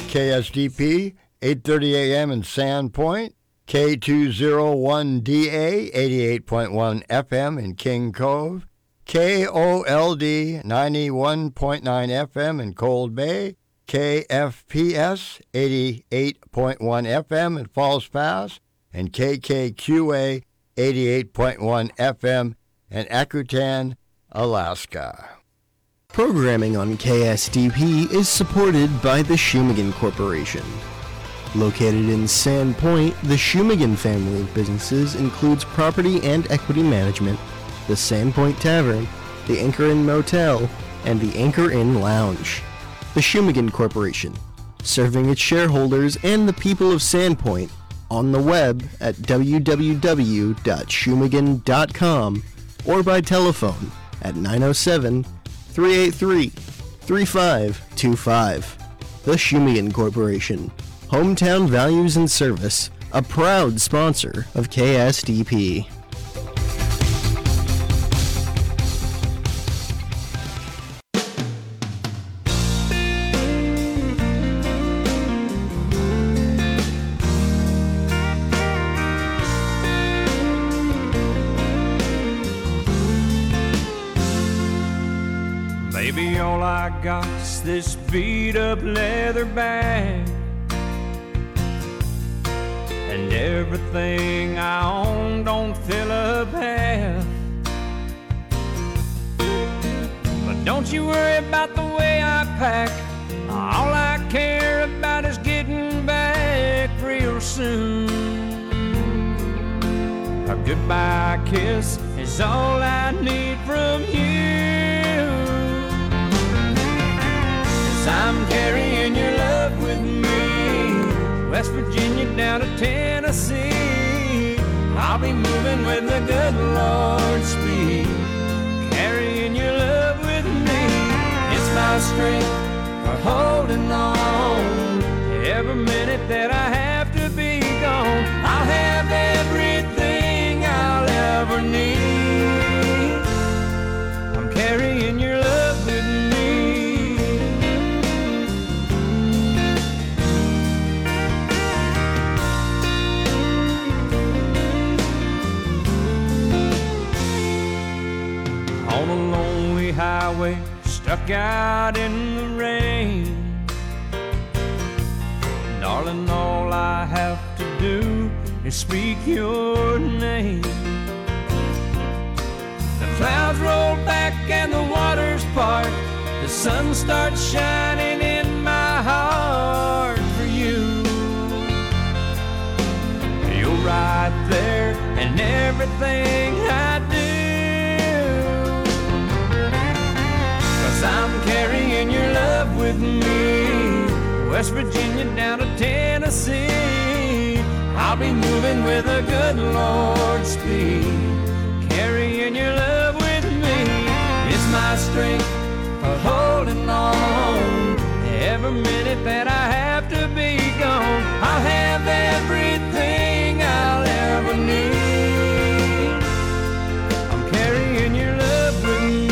KSDP, 8:30 a.m. in Sandpoint, K201DA, 88.1 FM in King Cove, KOLD, 91.9 FM in Cold Bay, KFPS, 88.1 FM in Falls Pass, and KKQA, 88.1 FM in Akutan, Alaska. Programming on KSDP is supported by the Shumagan Corporation. Located in Sandpoint, the Shumagan family of businesses includes property and equity management, the Sandpoint Tavern, the Anchor Inn Motel, and the Anchor Inn Lounge. The Shumagan Corporation, serving its shareholders and the people of Sandpoint on the web at www.shumagan.com or by telephone at 907-383-3525. The Shumagan Corporation, Hometown Values and Service, a proud sponsor of KSDP. Baby, all I got's this beat-up leather bag, and everything I own don't fill up half. But don't you worry about the way I pack. All I care about is getting back real soon. A goodbye kiss is all I need from you. I'm carrying your love with me, West Virginia down to Tennessee. I'll be moving with the good Lord's speed, carrying your love with me. It's my strength for holding on. Every minute that I have to be gone, I'll have everything I'll ever need. I'm carrying your love with me. On a lonely highway, stuck out in the rain. Darling, all I have to do is speak your name. The clouds roll back and the waters part. The sun starts shining in my heart for you. You're right there in everything I do. I'm carrying your love with me, West Virginia down to Tennessee. I'll be moving with a good Lord's speed, carrying your love with me. It's my strength for holding on. Every minute that I have to be gone, I'll have everything I'll ever need. I'm carrying your love with me.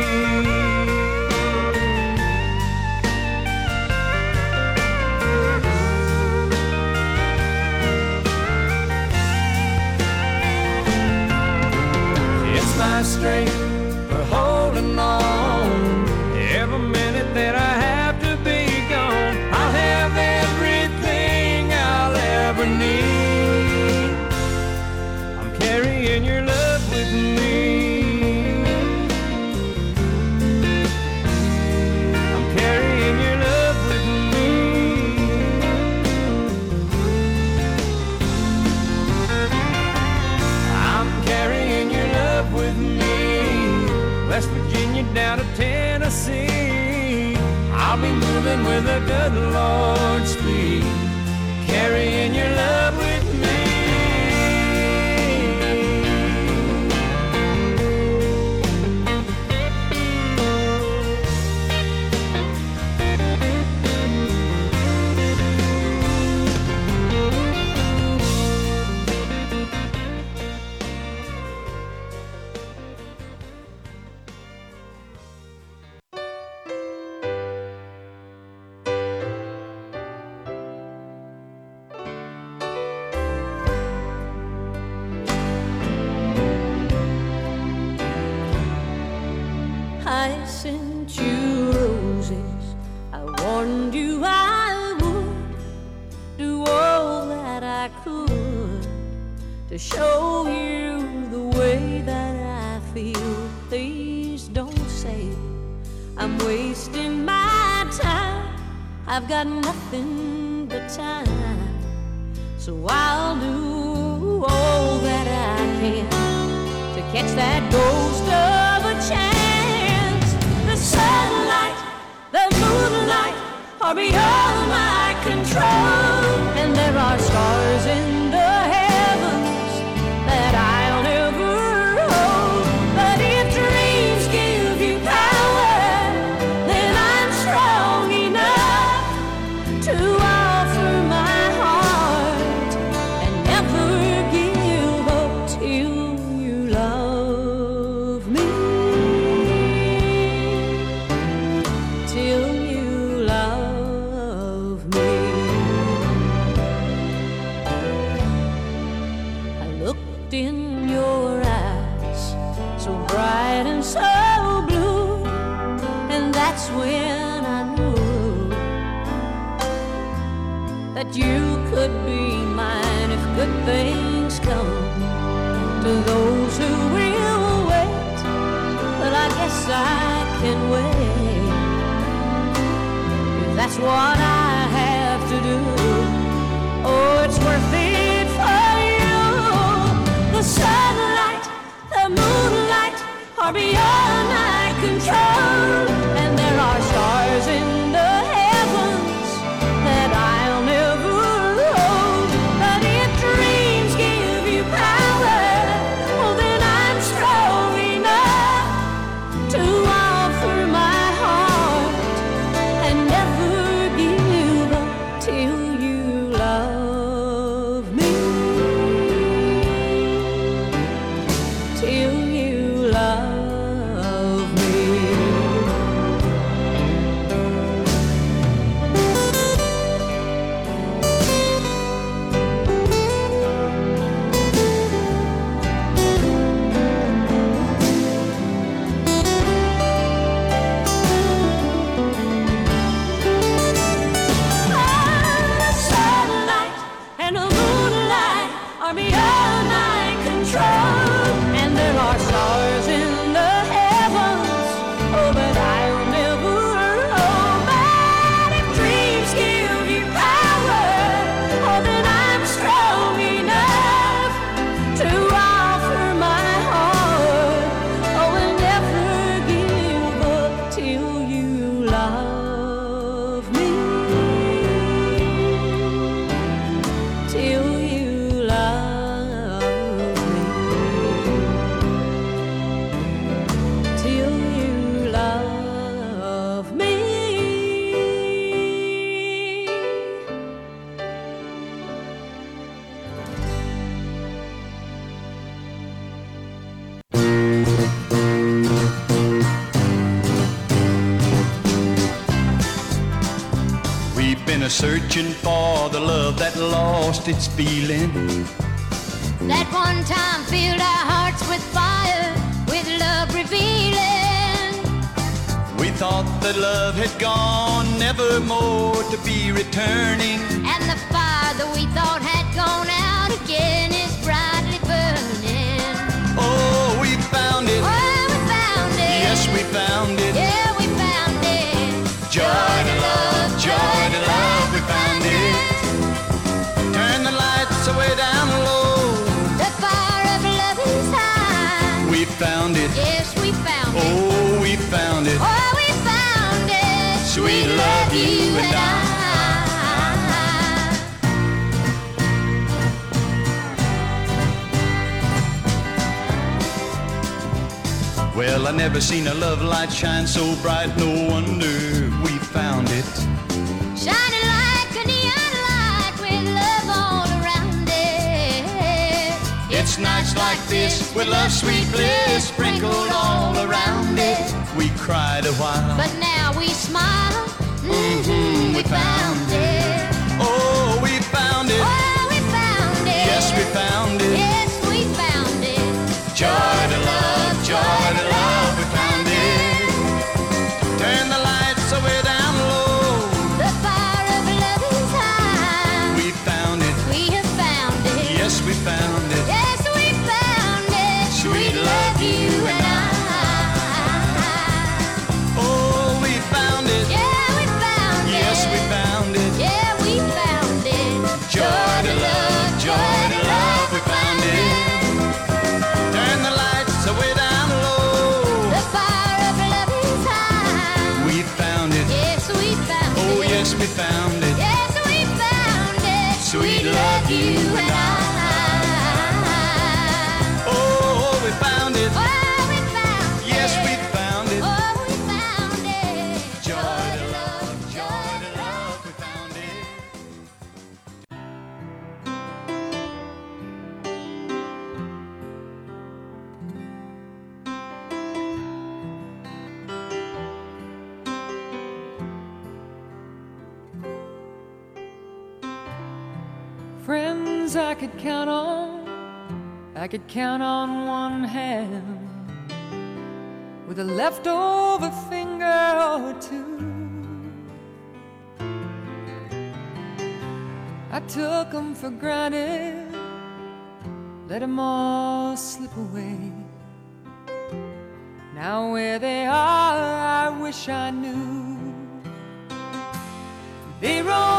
My strength for holding on. Every minute that I have to be gone, I'll have everything I'll ever need. I'm carrying your love with me. I'm carrying your love with me. I'm carrying your love with me, West Virginia down to Tennessee. I'll be moving with a good Lord's speed, carrying your love with me. sent you roses. I warned you I would do all that I could to show you the way that I feel. Please don't say I'm wasting my time. I've got nothing but time, so I'll do all that I can to catch that ghost of a chance. The sunlight, the moonlight are beyond my control, and there are stars in the heavens that I'll never hold. But if dreams give you power, then I'm strong enough to offer my heart and never give up till you love me. Till you love me. I looked in your eyes, so bright and so blue, and that's when I knew that you could be mine if good things come to those who will wait. But I guess I can wait if that's what I have to do. Oh, it's worth it for you. The sunlight, the moonlight are beyond my control, and there are stars in the heavens that I'll never hold. But if dreams give you power, well then I'm strong enough to offer my heart and never give up till you love me. Till you love me. The sunlight and the moonlight are beyond my control, and there are stars in the heavens, oh, but I'll never hold. But if dreams give you power, oh, then I'm strong enough to offer my heart, oh, and never give up till you love me. Till you love me. Till you love me. We've been a-searching for the love that lost its feeling. That one time filled our hearts with fire, with love revealing. We thought that love had gone, never more to be returning. And the fire that we thought had gone out again is brightly burning. Oh, we found it. Oh, we found it. Yes, we found it. Yeah, we found it. Joy to love, joy to love, we found it. Turn the lights away down low. The fire of love inside. We found it. Yes, we found it. Oh, we found it. Oh, we found it. Sweet love, you and I. Well, I never seen a love light shine so bright, no wonder we found it. Shining like a neon light with love all around it. It's nights like this with love's sweet bliss sprinkled all around it. We cried a while, But now we smile. we found it. oh, we found it. Oh, we found it. Yes, we found it. Yes, we found it. Joy to love, we found it. sweet love, you and I. Oh, we found it. Oh, we found it. Yes, we found it. Oh, we found it. Joy to love, we found it. Friends I could count on one hand, with a leftover finger or two. I took them for granted, let them all slip away. Now where they are, I wish I knew. They roll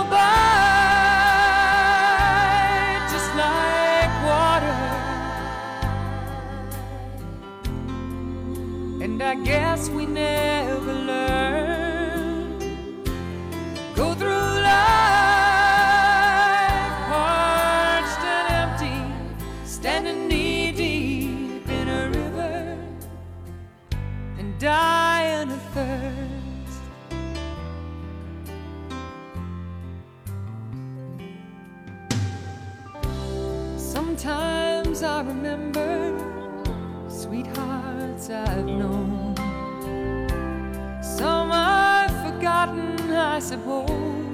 by just like water, and I guess we never learn. Go through life parched and empty, standing knee deep in a river, and die in a thirst. Sometimes I remember sweethearts I've known. Some I've forgotten, I suppose.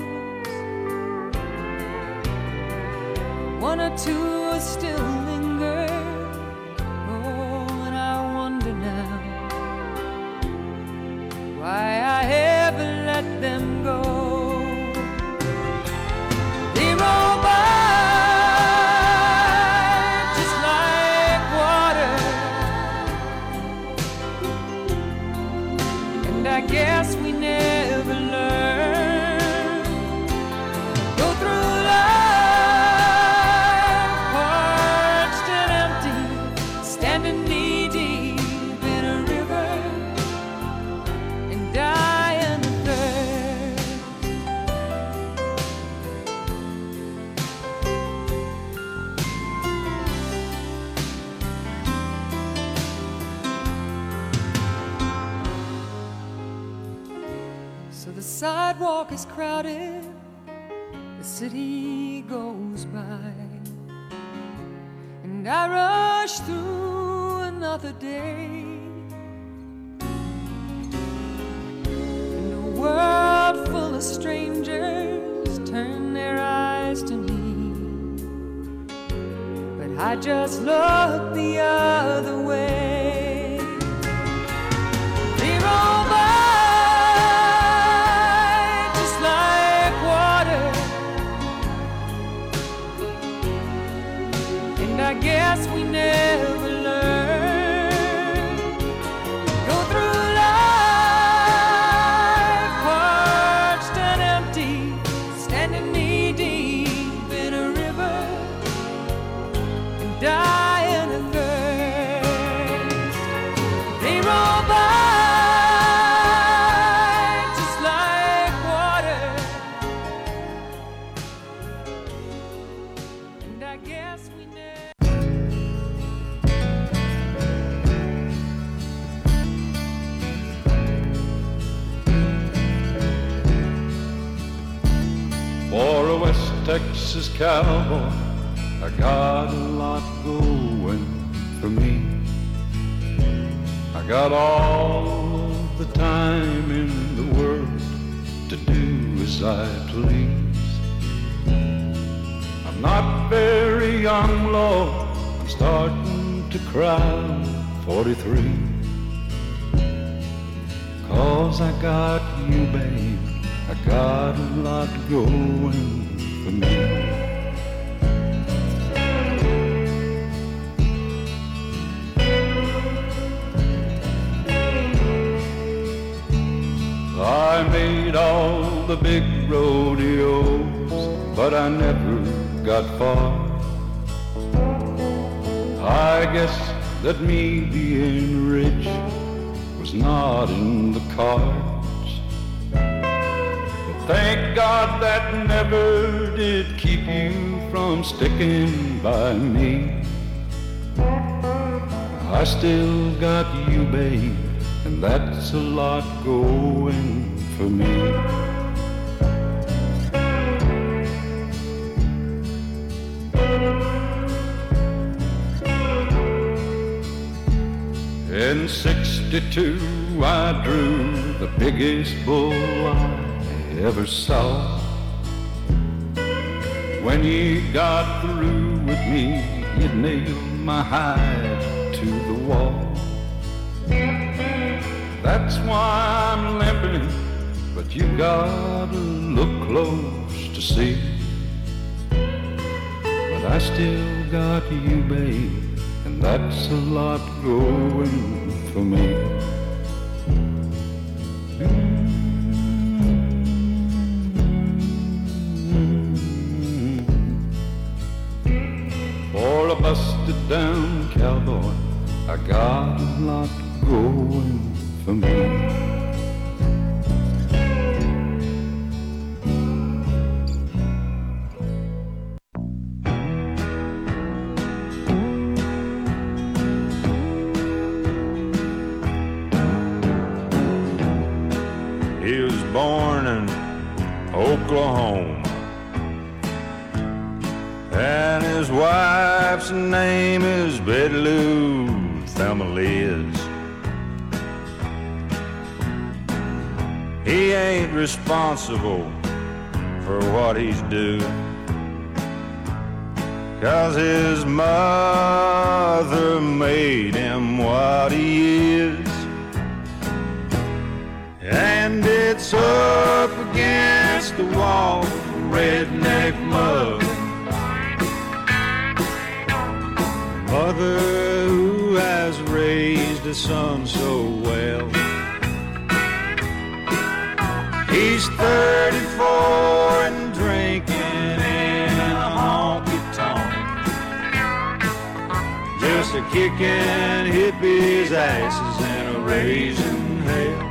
One or two still linger. Oh, and I wonder now why I ever let them go. They roll by just like water, and I guess we never learn. Go through life parched and empty, standing knee deep in a river, and die in the thirst. So the sidewalk is crowded, the city goes by, and I rush through another day, and a world full of strangers turn their eyes to me, but I just look the other way. They roll by just like water, and I guess we never learn. Go through life parched and empty, standing knee deep in a river, and die in a thirst. They roll by just like water, and I guess we never. For a West Texas cowboy, I got a lot going for me. I got all of the time in the world to do as I please. I'm not very young, Lord, I'm starting to cry 43. 'Cause I got you, babe, I got a lot going for me. I made all the big rodeos, but I never got far. I guess that me being rich was not in the cards. Thank God that never did keep you from sticking by me. I still got you, babe, and that's a lot going for me. In '62 I drew the biggest bull I ever saw. When you got through with me, you'd nail my hide to the wall. That's why I'm limping, but you gotta look close to see. But I still got you, babe, and that's a lot going for me. For a busted down cowboy, I got a lot going for me. He was born in Oklahoma, and his wife's name is Betty Lou Thelma Liz. He ain't responsible for what he's doing, 'cause his mother made him what he is. And it's up against the wall, redneck mud. Mother who has raised a son so well. He's 34 and drinking in a honky-tonk, just a kicking hippies' asses and a raising hell.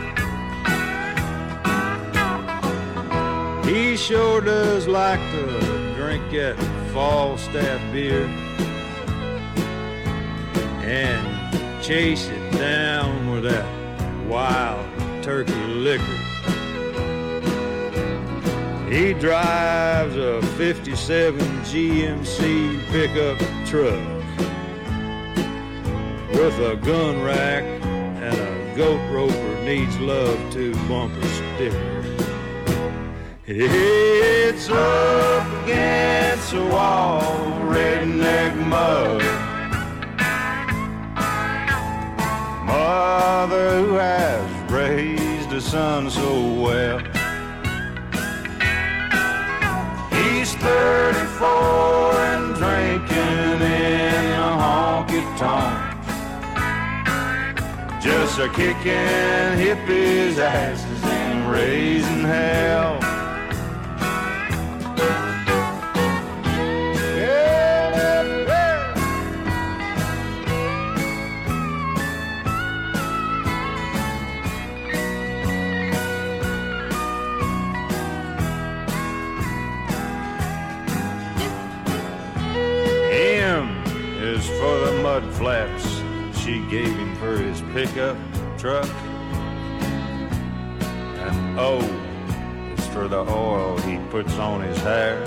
He sure does like to drink that Falstaff beer and chase it down with that wild turkey liquor. He drives a 57 GMC pickup truck with a gun rack and a goat roper needs love to bumper sticker. It's up against the wall, redneck mud. Mother who has raised a son so well. He's 34 and drinking in a honky-tonk, just a kicking hippies' asses and raising hell. For the mud flaps she gave him for his pickup truck, and O is for the oil he puts on his hair.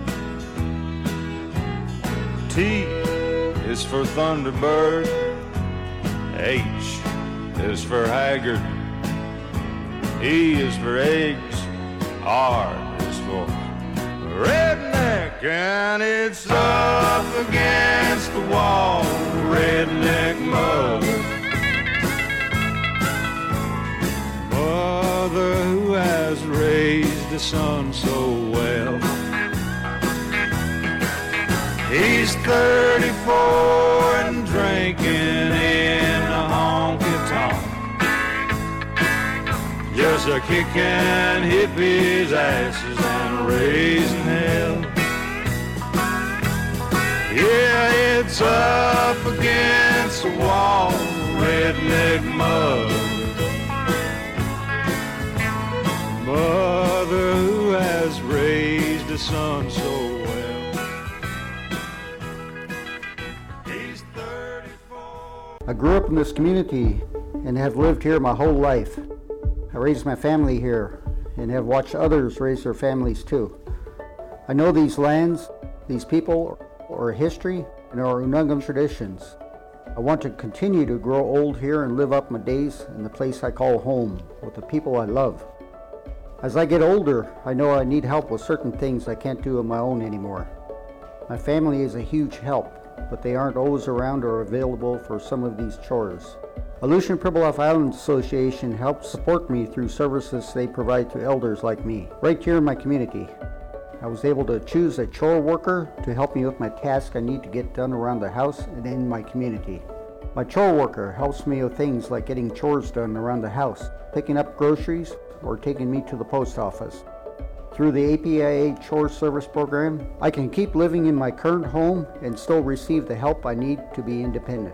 T is for Thunderbird, H is for Haggard, E is for eggs, R is for redneck, and it's up against the wall, redneck mud. Mother who has raised a son so well. He's 34 and drinking in a honky-tonk, just a kicking hippies' asses and raising hell. Yeah, it's up against the wall, redneck mud. Mother raised his son so well. He's 34. I grew up in this community and have lived here my whole life. I raised my family here and have watched others raise their families too. I know these lands, these people, our history, and our Unungam traditions. I want to continue to grow old here and live up my days in the place I call home with the people I love. As I get older, I know I need help with certain things I can't do on my own anymore. My family is a huge help, but they aren't always around or available for some of these chores. Aleutian Pribilof Island Association helps support me through services they provide to elders like me, right here in my community. I was able to choose a chore worker to help me with my task I need to get done around the house and in my community. My chore worker helps me with things like getting chores done around the house, picking up groceries, or taking me to the post office. Through the APIA Chore Service Program, I can keep living in my current home and still receive the help I need to be independent.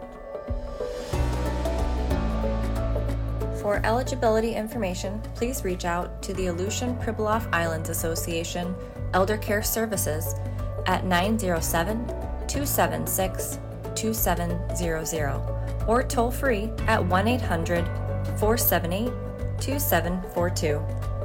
For eligibility information, please reach out to the Aleutian Pribilof Islands Association Elder Care Services at 907-276-2700 or toll free at 1-800-478-2742.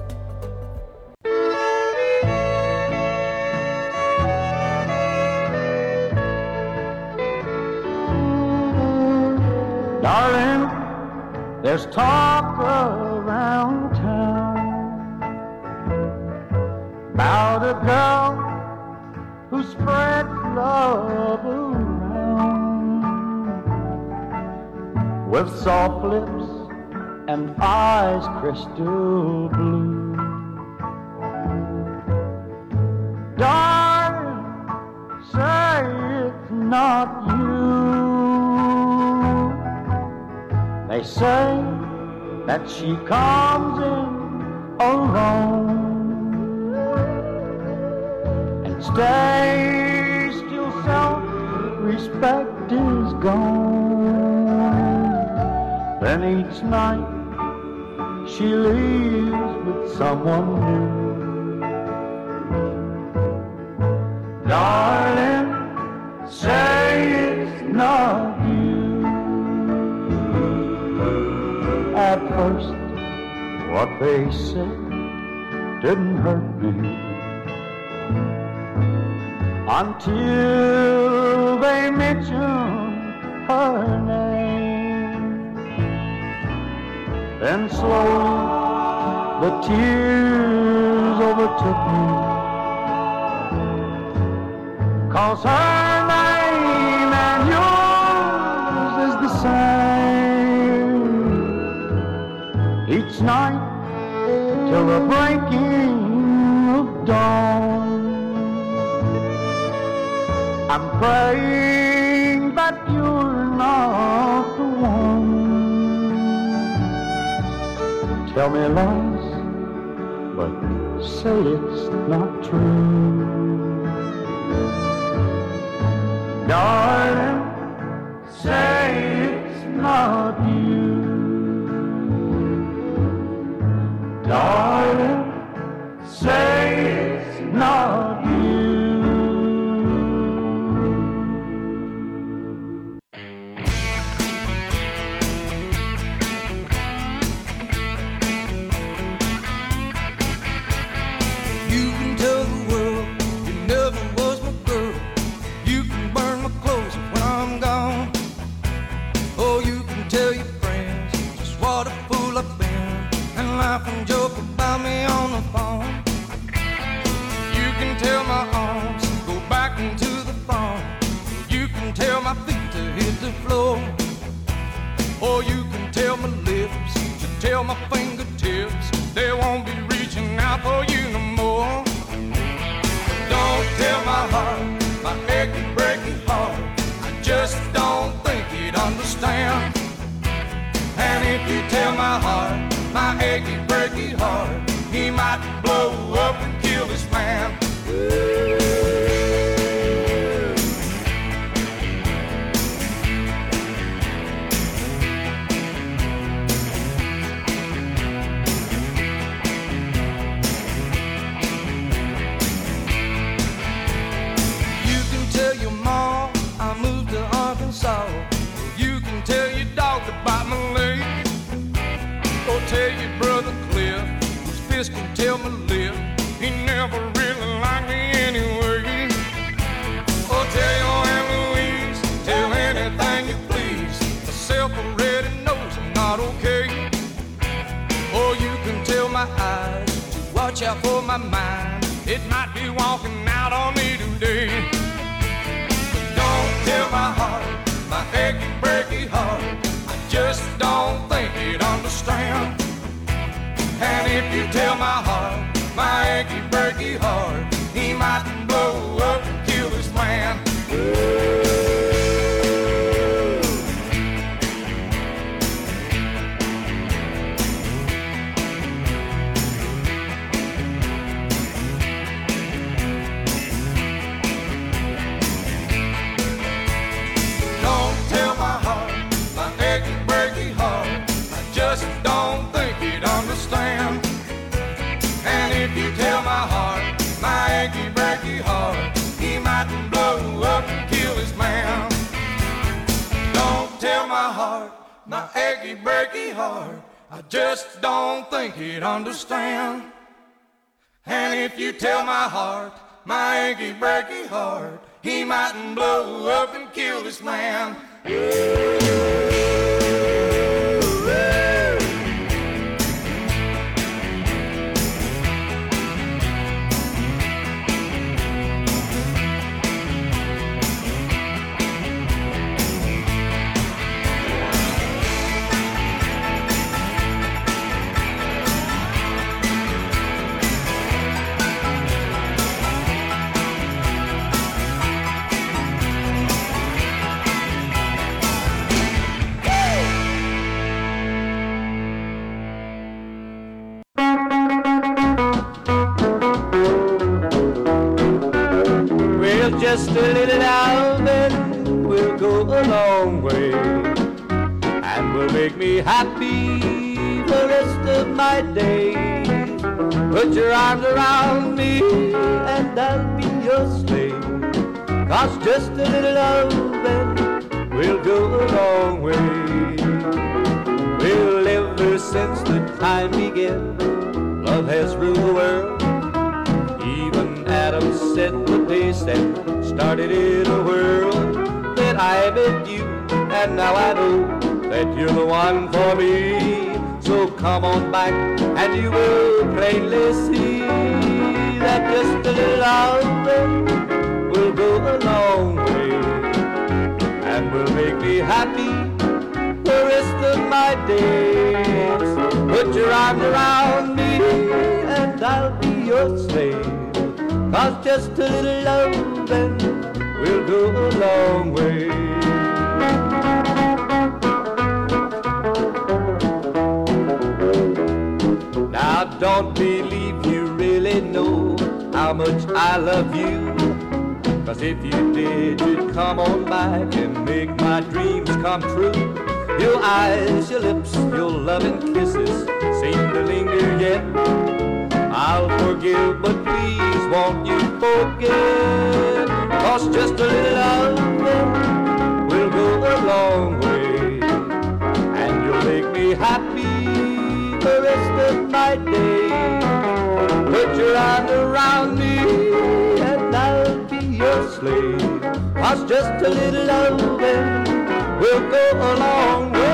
Darling, there's talk around town about a girl who spreads love around with soft lips and eyes crystal blue. Darling, say it's not you. They say that she comes in alone and stays till self-respect is gone. Then each night she leaves with someone new. Darling, say it's not you. At first, what they said didn't hurt me until they mentioned her name. Then slowly the tears overtook me, 'cause her name and yours is the same. Each night till the breaking of dawn, I'm praying that you're not the one. Tell me lies, but say it's not true. Darling, say it's not you. Darling, say it's not you. You can tell the world you never was my girl. You can burn my clothes when I'm gone. Oh, you can tell your friends just what a fool I've been and laugh and joke about me on the phone. You can tell my arms go back into the farm. You can tell my feet to hit the floor. Or you can tell my lips to tell my fingertips they won't be reaching out for you no more. Don't tell my heart, my achy, breaking heart, I just don't think he'd understand. And if you tell my heart, my achy, breaky heart, he might blow up and kill this man. Arkansas. You can tell your dog to bite my leg, or tell your brother Cliff his fist can tell my lip. He never really liked me anyway. Or tell your Aunt Louise, tell anything you please. Myself already knows I'm not okay. Or you can tell my eyes to watch out for my mind. It might be walking out on me today. But don't tell my heart, my achy, breaky heart, I just don't think he'd understand. And if you tell my heart, my achy, breaky heart, he might blow up and kill this man. Understand. And if you tell my heart, my achy, breaky heart, he might blow up and kill his man. Don't tell my heart, my achy, breaky heart, I just don't think he'd understand. And if you tell my heart, my achy, breaky heart, he might blow up and kill this man. Just a little loving will go a long way, and will make me happy the rest of my days. Put your arms around me and I'll be your slave, 'cause just a little loving will go a long way. Well, ever since the time began, love has ruled the world. Even Adam said what they said started in a world. Then I met you, and now I know that you're the one for me. So come on back, and you will plainly see that just a little loving will go a long way, and will make me happy the rest of my days. Put your arms around me, and I'll be your slave, 'cause just a little loving will go a long way. Now don't believe you really know how much I love you, 'cause if you did, you'd come on back and make my dreams come true. Your eyes, your lips, your loving kisses seem to linger yet. I'll forgive, but please won't you forget, 'cause just a little loving will go a long way, and you'll make me happy the rest of my days. Put your arms around me and I'll be your slave, 'cause just a little loving will go a long way.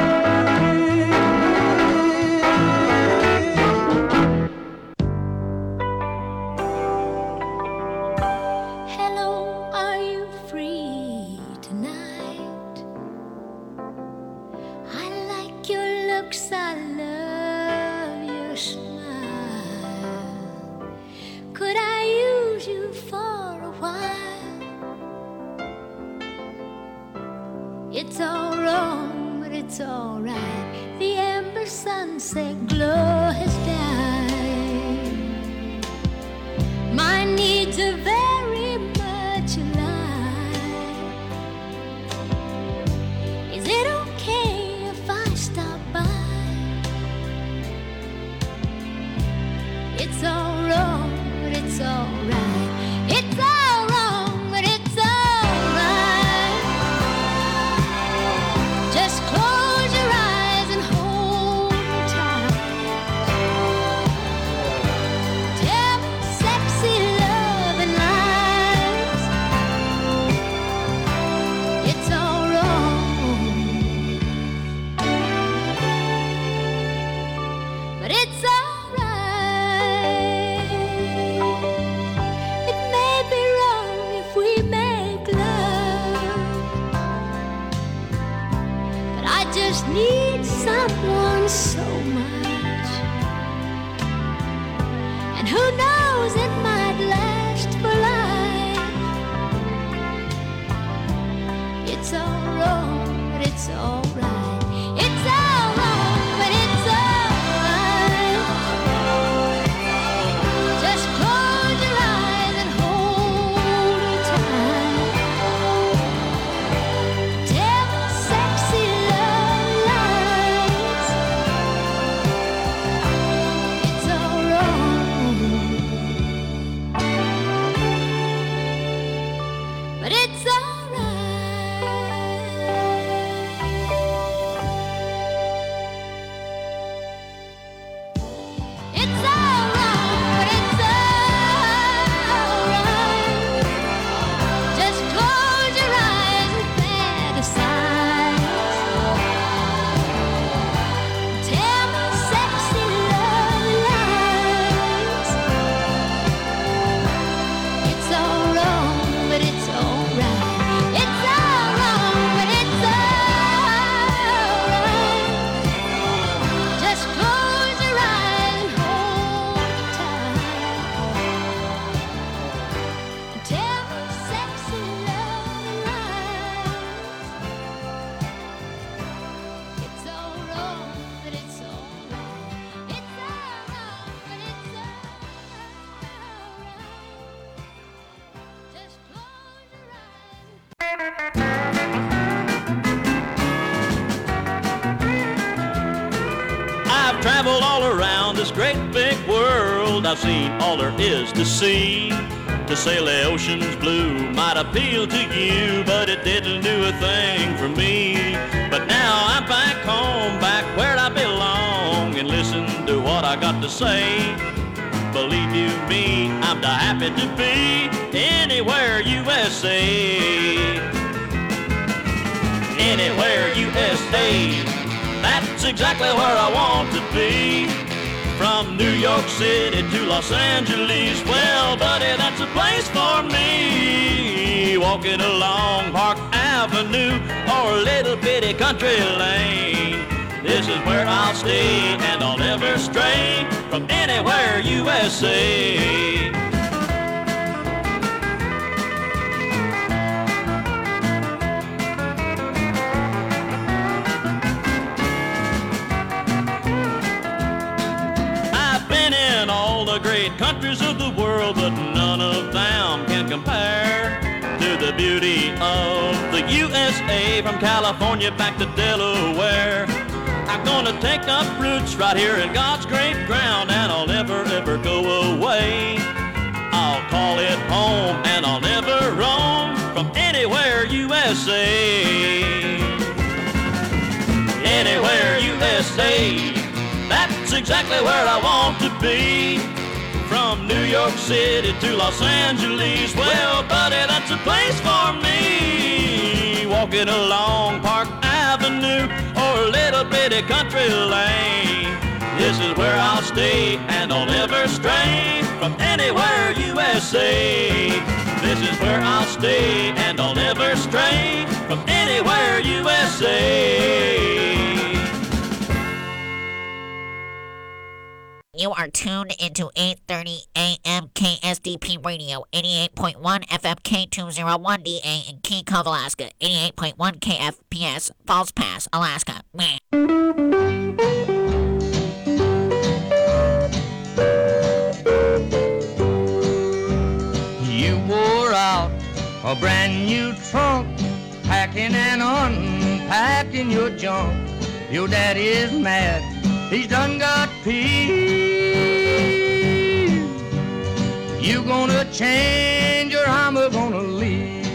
I love your smile. Could I use you for a while? It's all wrong, but it's all right. The amber sunset glow has died. My needs are very much alive. Is it okay if I stop by? It's all wrong, but it's all right. It's all wrong, but it's all right. this great big world, I've seen all there is to see. To sail the ocean's blue might appeal to you, but it didn't do a thing for me. But now I'm back home, back where I belong, and listen to what I got to say. Believe you me, I'm the happy to be anywhere USA. Anywhere USA, that's exactly where I want to be. From New York City to Los Angeles, well, buddy, that's a place for me. Walking along Park Avenue or a little bitty country lane, this is where I'll stay and I'll never stray from anywhere USA. Great countries of the world, but none of them can compare to the beauty of the USA. From California back to Delaware, I'm gonna take up roots right here in God's great ground, and I'll never ever go away. I'll call it home and I'll never roam from anywhere USA. Anywhere USA, that's exactly where I want to be. From New York City to Los Angeles, well, buddy, that's a place for me. Walking along Park Avenue or a little bitty country lane, this is where I'll stay and I'll never stray from anywhere USA. This is where I'll stay and I'll never stray from anywhere USA. You are tuned into 8:30 a.m. KSDP Radio, 88.1 FM K201DA in Key Cove, Alaska, 88.1 KFPS, Falls Pass, Alaska. You wore out a brand new trunk, packing and unpacking your junk. Your daddy's mad, he's done got peeved. You gonna change or I'm gonna leave.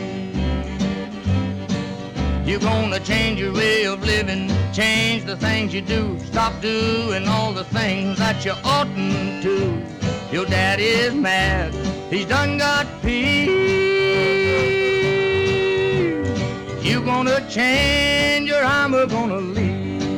You gonna change your way of living, change the things you do, stop doing all the things that you oughtn't to. Your daddy's mad, he's done got peeved. You gonna change or I'm gonna leave.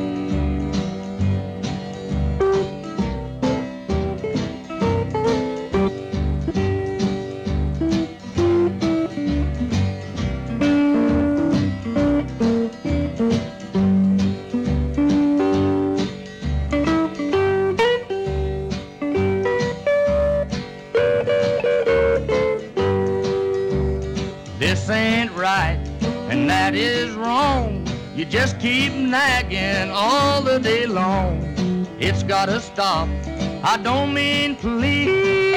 This ain't right, and that is wrong. You just keep nagging all the day long. It's gotta stop, I don't mean please.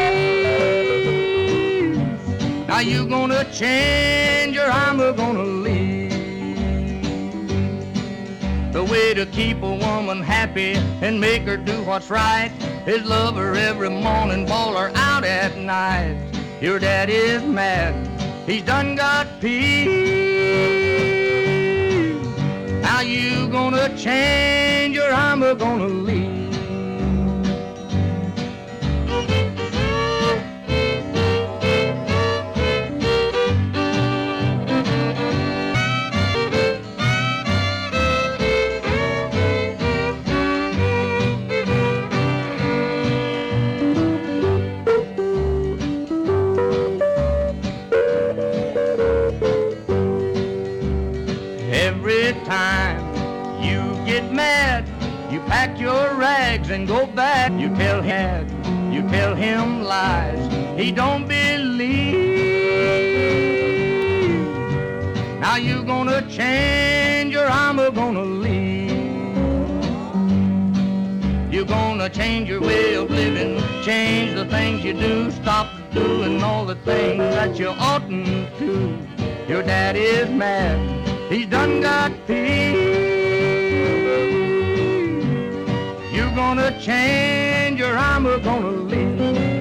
Now you gonna change or I'm gonna leave. The way to keep a woman happy and make her do what's right is love her every morning, bawl her out at night. Your daddy's mad, he's done got peeved. Now you gonna change or I'm gonna leave. Every time you get mad, you pack your rags and go back. You tell him lies he don't believe. Now you gonna change or I'm gonna leave. You're gonna change your way of living, change the things you do, stop doing all the things that you oughtn't to. Your daddy's mad, he's done got peeved. You gonna change or I'm gonna live.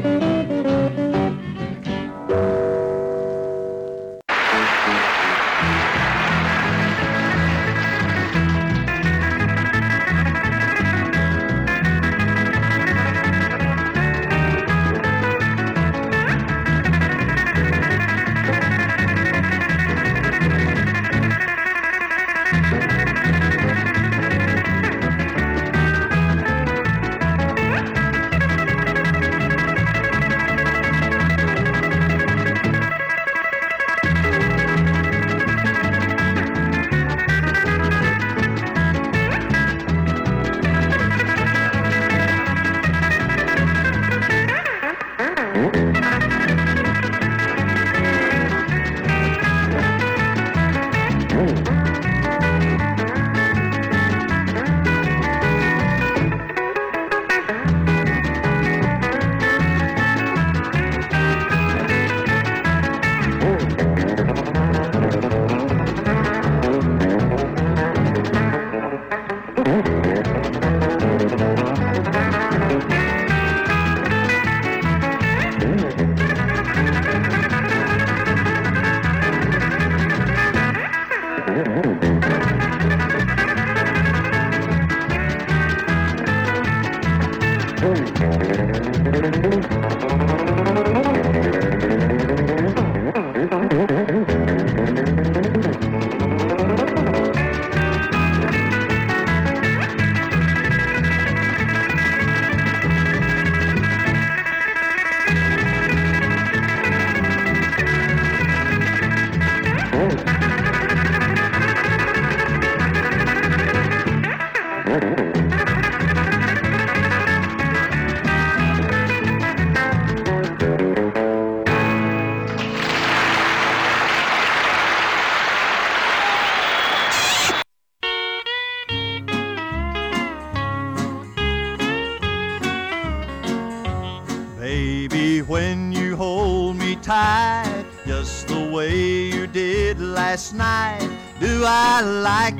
Baby, when you hold me tight, just the way you did last night, do I like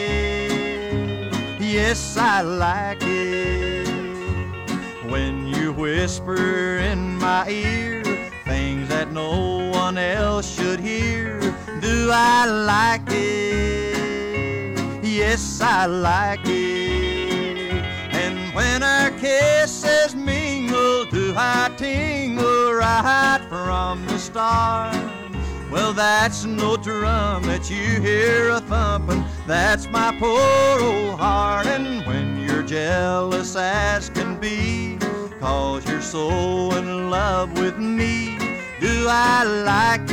it? Yes, I like it. When you whisper in my ear things that no one else should hear, do I like it? Yes, I like it. And when our kisses mingle, do I tingle right from the start? Well, that's no drum that you hear a thumping, that's my poor old heart. And when you're jealous as can be, 'cause you're so in love with me, do I like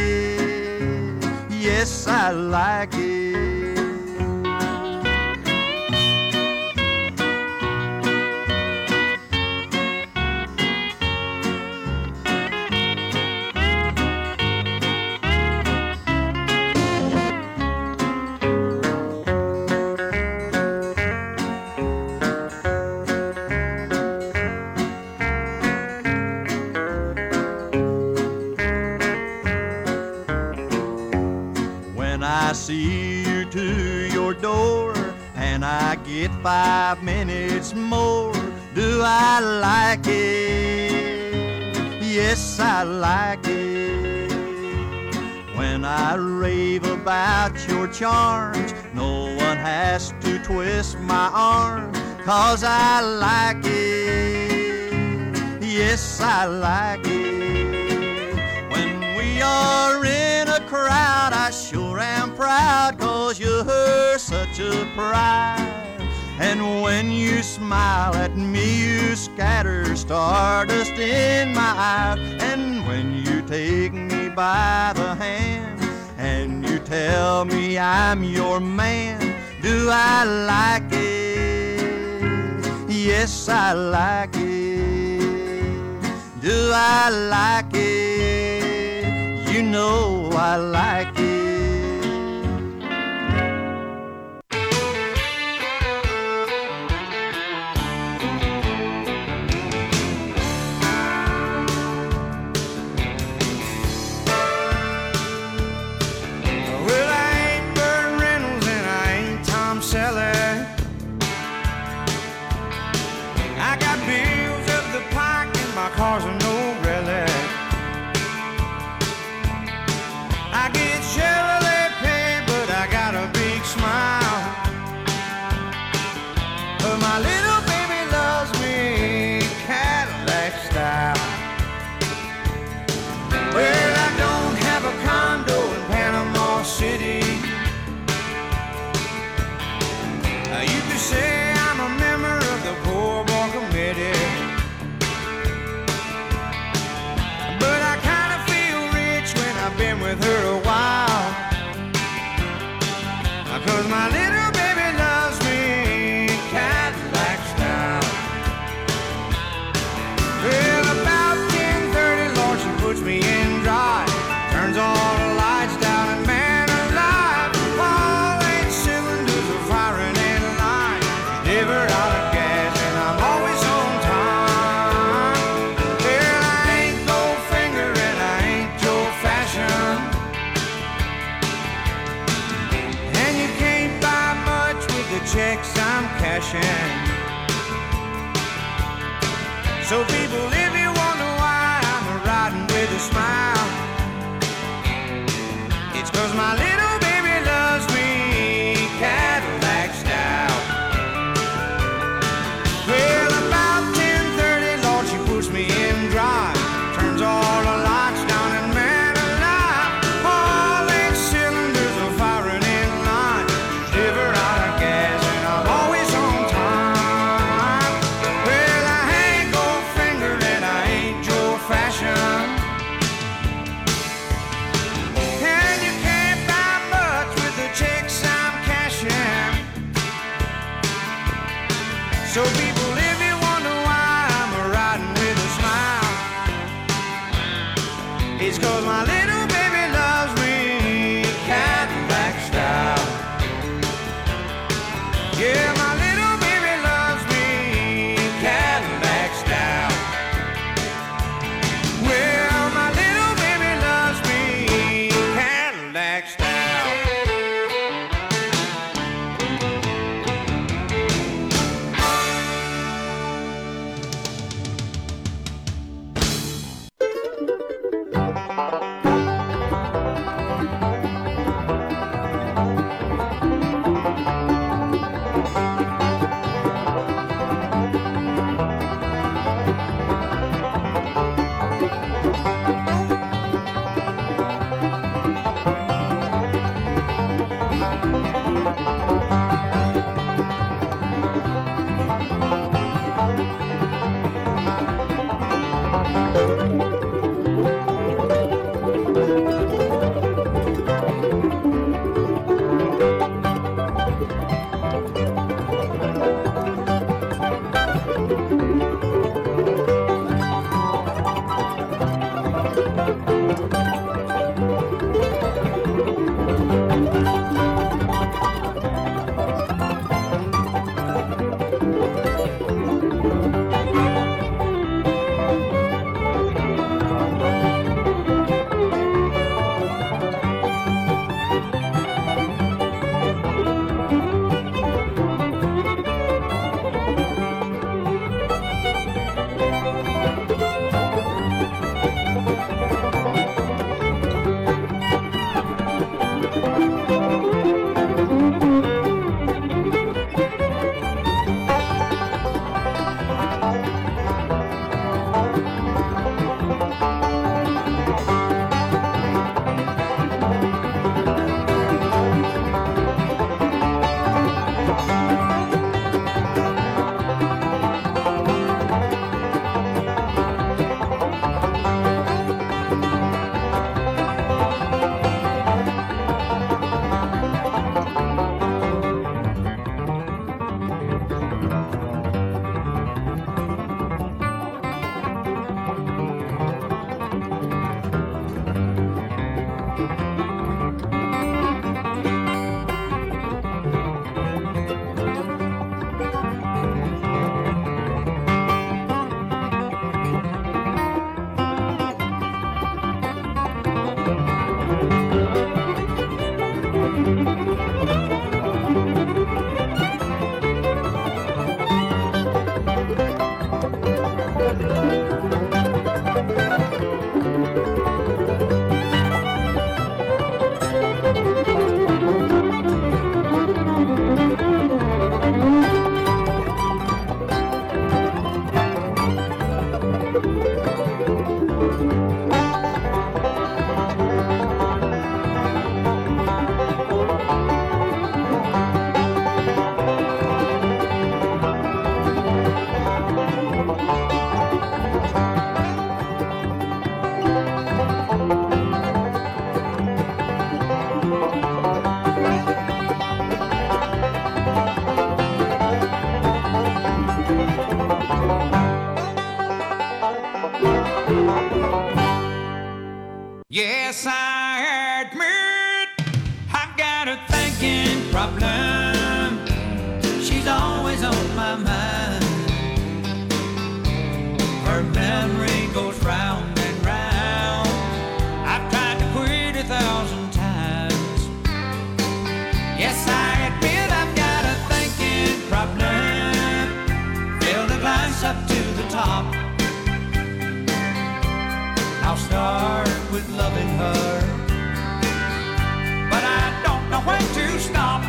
it? Yes, I like it. I see you to your door and I get 5 minutes more, do I like it? Yes, I like it. When I rave about your charms, no one has to twist my arm, 'cause I like it. Yes, I like it. When we are in a crowd, I sure am proud, 'cause you're such a pride. And when you smile at me, you scatter stardust in my eyes. And when you take me by the hand and you tell me I'm your man, do I like it? Yes, I like it. Do I like it? You know I like it. been with her a while. 'Cause my little baby loves me Cadillac style. Well, about 10:30, Lord, she puts me in drive, turns all the lights down, and man alive, all 8 cylinders are firing in line. Never out of gas, and I'm always on time. Well, I ain't Goldfinger, and I ain't Joe Fashion, and you can't buy much with the checks I'm cashing. So people, if you wonder why I'm riding with a smile, it's 'cause my little baby loves me Cadillac style. Well, about 10:30, Lord, she puts me in drive, turns all the lights down, and man alive, all 8 cylinders are firing in line. Never out of gas, and I'm always on time. Well, I ain't Goldfinger, and I ain't Joe Fashion, and you can't buy much with the checks I'm cashing. So people, if you wonder why I'm riding with a smile, it's 'cause my little baby loves me Cadillac style. Yeah, my little baby loves me Cadillac style. Well, my little baby loves me Cadillac style. I admit I've got a thinking problem. She's always on my mind. Her memory goes round and round. I've tried to quit 1,000 times. Yes, I admit I've got a thinking problem. Fill the glass up to the top. I'll start with loving her, but I don't know when to stop.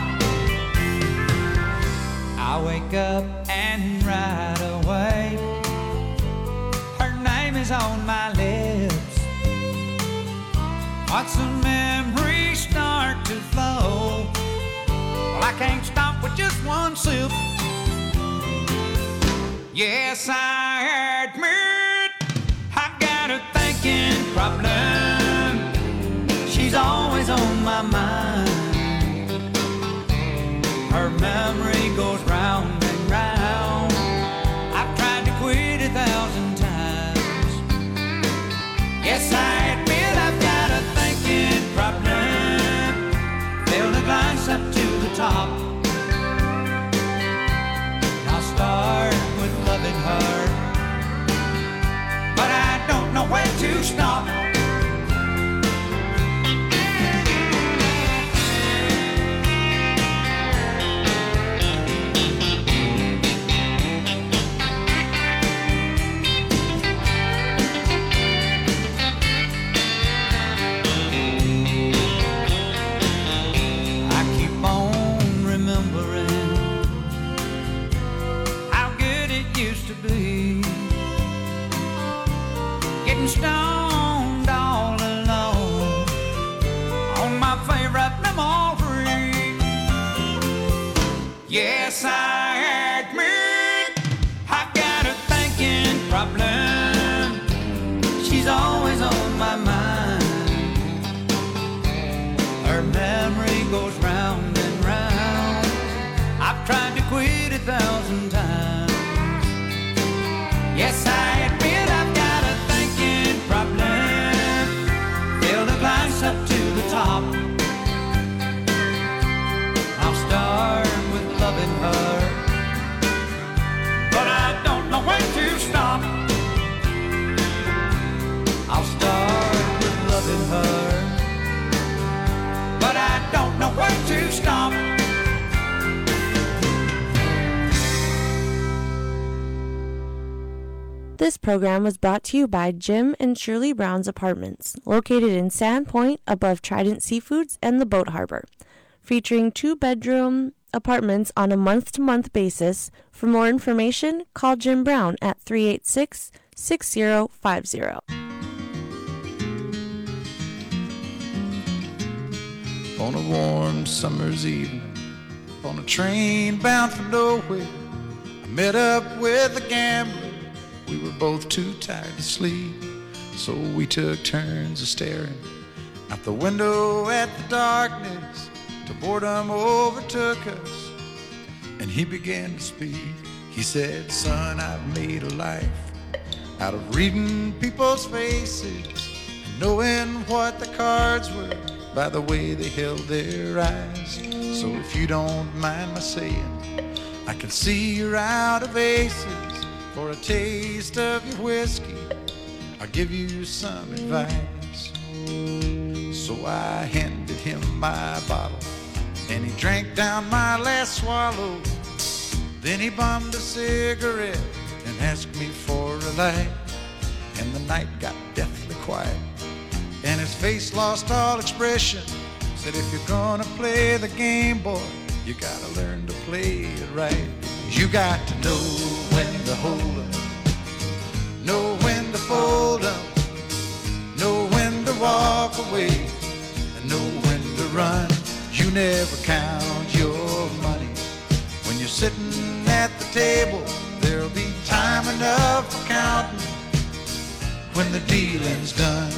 I wake up and right away her name is on my lips. Once the memories start to flow, well, I can't stop with just one sip. Yes, I admit I've got a thinking problem. She's always on my mind. Her memory goes round and round. I've tried to quit 1,000 times. Yes, I admit I've got a thinking problem. Fill the glass up to the top. I'll start with loving her, but I don't know when to stop. I keep on remembering how good it used to be, getting stoned all alone on my favorite memory. Yes, I admit I've got a thinking problem. She's always on my mind. Her memory goes round and round. I've tried to quit 1,000 times. Yes, I admit I've got a thinking problem. Fill the glass up to the top. I'll start with loving her, but I don't know when to stop. I'll start with loving her, but I don't know when to stop. This program was brought to you by Jim and Shirley Brown's Apartments, located in Sandpoint above Trident Seafoods and the Boat Harbor, featuring 2-bedroom apartments on a month-to-month basis. For more information, call Jim Brown at 386-6050. On a warm summer's evening, on a train bound for nowhere, I met up with a gambler. We were both too tired to sleep, so we took turns of staring out the window at the darkness till boredom overtook us, and he began to speak. He said, "Son, I've made a life out of reading people's faces and knowing what the cards were by the way they held their eyes. So if you don't mind my saying, I can see you're out of aces. For a taste of your whiskey, I'll give you some advice." So I handed him my bottle, and he drank down my last swallow. Then he bummed a cigarette and asked me for a light. And the night got deathly quiet, and his face lost all expression. Said, "If you're gonna play the game, boy, you gotta learn to play it right. You got to know when to hold up, know when to fold up, know when to walk away, and know when to run. You never count your money. When you're sitting at the table, there'll be time enough for counting when the dealing's done."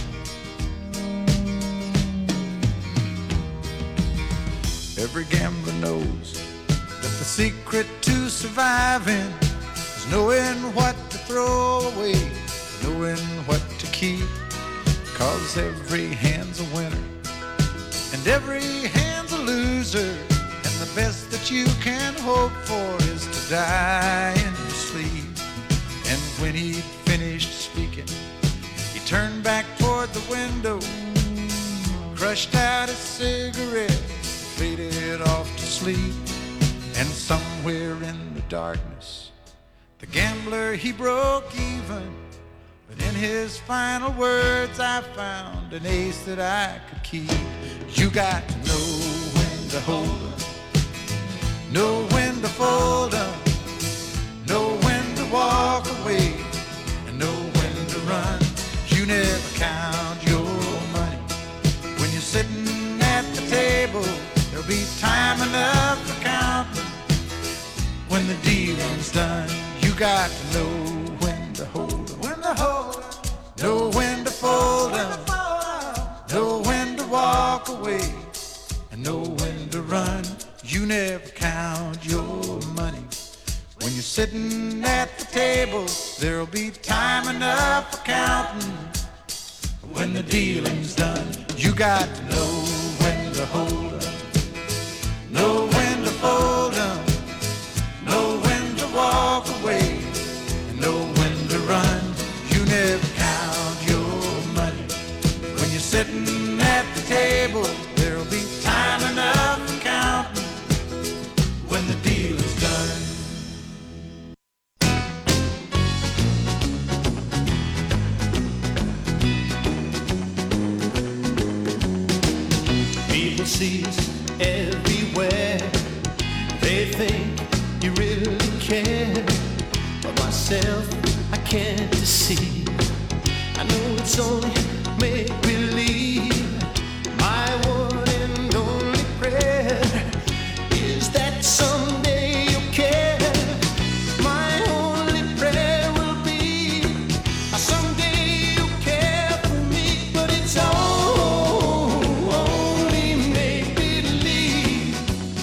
Every gambler knows that the secret to surviving is knowing what to throw away, knowing what to keep. 'cause every hand's a winner and every hand's a loser, and the best that you can hope for is to die in your sleep. And when he'd finished speaking, he turned back toward the window, crushed out a cigarette, faded off to sleep. And somewhere in the darkness, the gambler, he broke even. But in his final words, I found an ace that I could keep. You got to know when to hold 'em, know when to fold 'em, know when to walk away, and know when to run. You never count your money when you're sitting at the table. There'll be time enough for counting when the dealing's done. You got to know when to hold 'em, when to hold 'em, know when to fold 'em, know when to walk away, and know when to run. You never count your money when you're sitting at the table. There'll be time enough for counting when the dealing's done. You got to know when to hold 'em, know when to fold 'em, know when to walk away, and know when to run. You never count your money when you're sitting at the table. There'll be time enough for counting when the deal is done. People see us everywhere. They think you really care. But myself, I can't deceive. I know it's only make-believe. My one and only prayer is that someday you'll care. My only prayer will be someday you'll care for me. But it's only make-believe.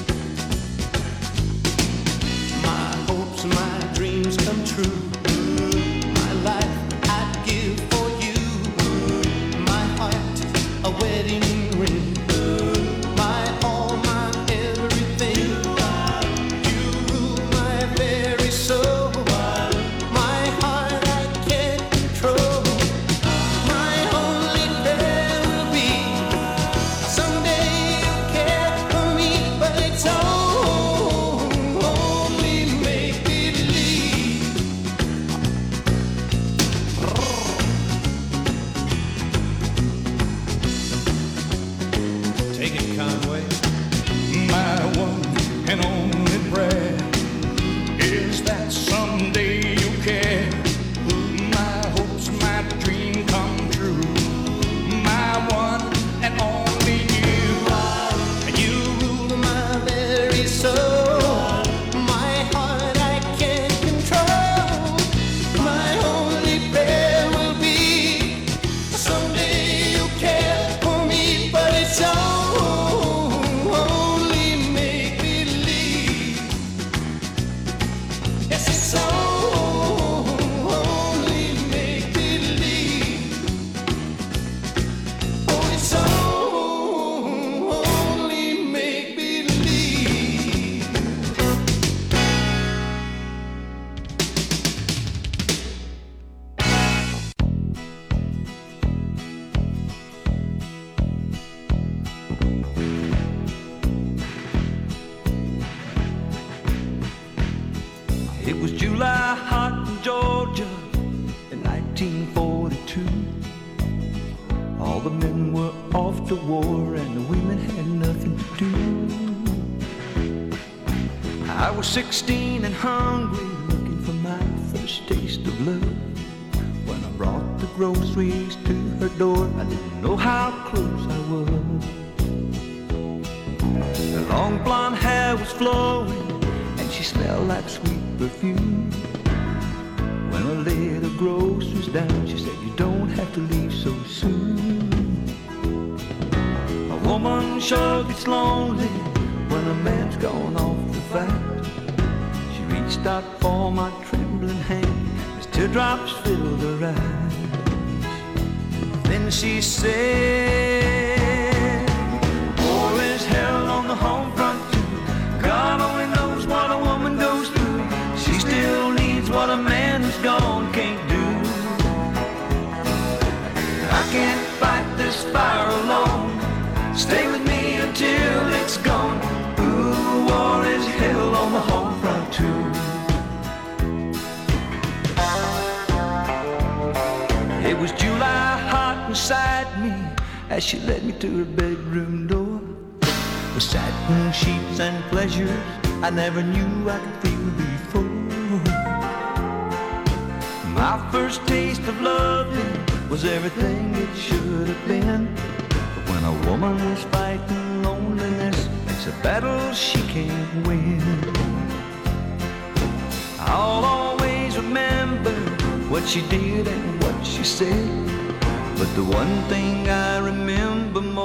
My hopes, my dreams come true. My life I'd give for you. My heart, a wedding ring. My all, my everything. You rule my very soul. My heart I can't control. My only prayer will be someday you'll care for me. But it's only make-believe. Take it, Conway. My one and only prayer is that someday you'll care. My hopes, my dream come true. My one and only you. You rule my very soul. My heart I can't control. My only prayer will be someday you'll care for me. But it's only make-believe. Yes, it's only make-believe. Oh, it's only make-believe. It was July hot in Georgia in 1942. All the men were off to war and the women had nothing to do. I was 16 and hungry, looking for my first taste of love. When I brought the groceries to her door, I didn't know how close I was. Her long blonde hair was flowing and she smelled like sweet perfume. When I laid the groceries down, she said, "You don't have to leave so soon." A woman sure gets lonely when a man's gone off to fight. She reached out for my trembling hand as teardrops filled her eyes. Then she said, war is hell on the home front too. God only knows what a woman goes through. She still needs what a man who's gone can't do. I can't fight this fire alone. Stay with me until it's gone. Ooh, war is hell on the home front too. It was July hot inside me as she led me to her bedroom door. With satin sheets and pleasures I never knew I could feel before. My first taste of loving was everything it should have been. But when a woman is fighting loneliness, it's a battle she can't win. I'll always remember what she did and what she said, but the one thing I remember most